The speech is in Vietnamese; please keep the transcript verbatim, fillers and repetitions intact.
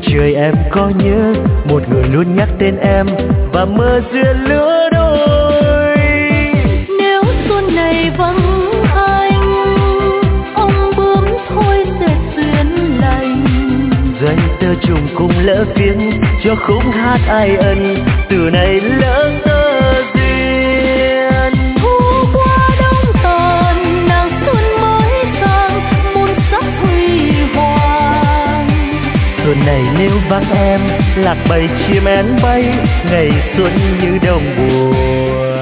trời em có nhớ một người luôn nhắc tên em và mơ duyên lứa đôi. Nếu xuân này vắng anh, ông bướm thôi dệt duyên lành. Doanh tơ trùng cùng lỡ tiếng cho khúc hát ai ân, từ này lỡ tơ duyên. Thu qua đông tàn nàng xuân mới sang muôn sắc huy hoàng. Xuân này nếu vắng em lạc bầy chim én bay, ngày xuân như đồng buồn.